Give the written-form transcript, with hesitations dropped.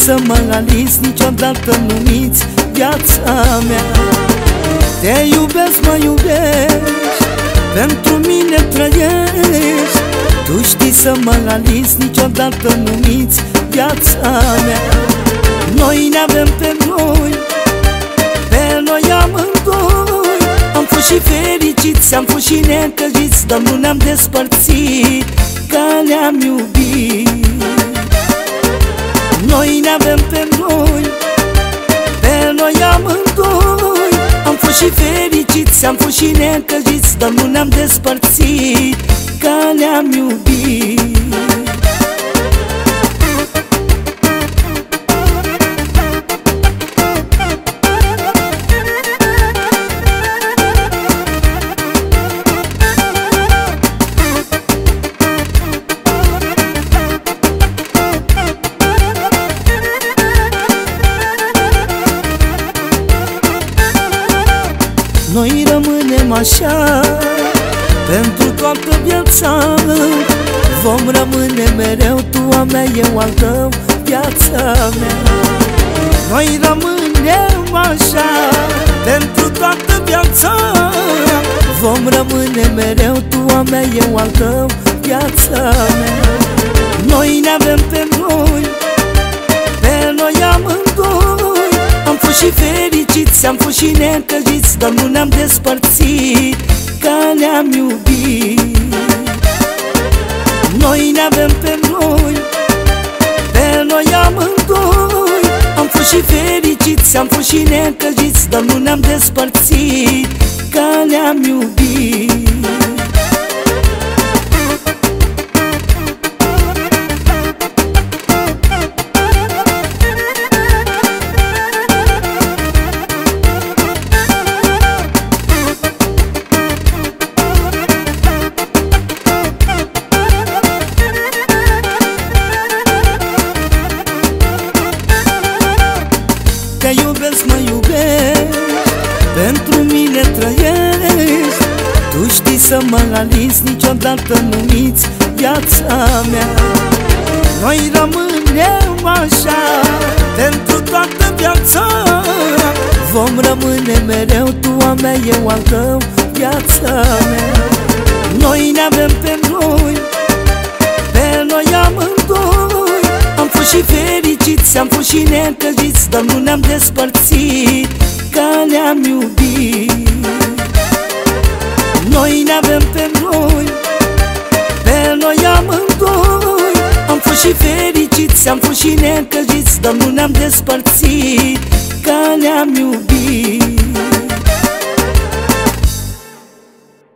să mă alins, niciodată nu-miți viața mea. Te iubesc, mă iubești, pentru mine trăiești. Tu știi să mă alins, niciodată nu-miți viața mea. Noi ne-avem pe noi amândoi. Am fost și fericiți, am fost și necăjiți, dar nu ne-am despărțit, că ne-am iubit. Noi ne-avem pe noi amândoi. Am fost și fericiți, am fost și necăjiți, dar nu ne-am despărțit, că ne-am iubit. Noi rămânem așa pentru toată viața. Vom rămâne mereu, tu a mea, eu al tău, viața mea. Noi rămânem așa pentru toată viața. Vom rămâne mereu, tu a mea, eu al tău, viața mea. Noi ne-avem pe noi amândoi. Am fost și fericiți, am fost și necăjiți, dar nu ne-am despărțit, că ne-am iubit. Noi ne-avem pe noi amândoi. Am fost și fericiți, am fost și necăjiți, dar nu ne-am despărțit, că ne-am iubit. Te iubesc, mă iubești, pentru mine trăiești. Tu știi să mă alins, niciodată nu-miți viața mea. Noi rămânem așa pentru toată viața. Vom rămâne mereu, tu a mea, eu al tău, viața mea. Noi ne-avem pe noi amândoi. Am fost și fericiți, am fost și necăjiți, dar nu ne-am despărțit, că ne-am iubit. Noi ne-avem pe noi amândoi. Am fost și fericiți, am fost și necăjiți, dar nu ne-am despărțit, că ne-am iubit.